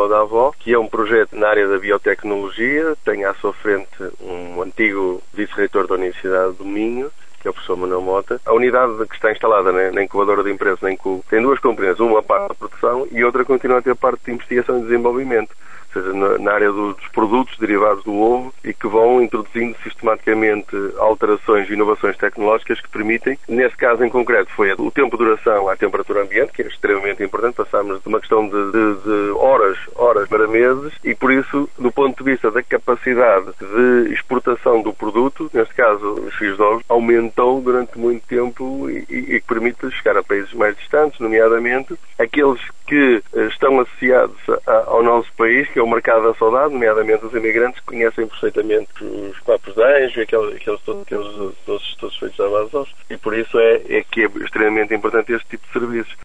Liceu da Avó, que é um projeto na área da biotecnologia. Tem à sua frente um antigo vice-reitor da Universidade do Minho, que é o professor Manuel Mota. A unidade que está instalada na incubadora de empresas, na Incub, tem duas componentes. Uma, a parte da produção, e outra continua a ter a parte de investigação e desenvolvimento. Ou seja, na área dos produtos derivados do ovo, e que vão introduzindo sistematicamente alterações e inovações tecnológicas que permitem, nesse caso em concreto, foi o tempo de duração à temperatura ambiente, que é extremamente importante. Passámos de uma questão de horas para meses, e por isso, do ponto de vista da capacidade de exportação do produto, neste caso os fios de ovos, aumentou durante muito tempo e permite chegar a países mais distantes, nomeadamente aqueles que estão associados ao nosso país, que é o mercado da saudade, nomeadamente os imigrantes, que conhecem perfeitamente os papos de anjo, aqueles todos feitos à base de ovos, e por isso é que é extremamente importante este tipo de serviços.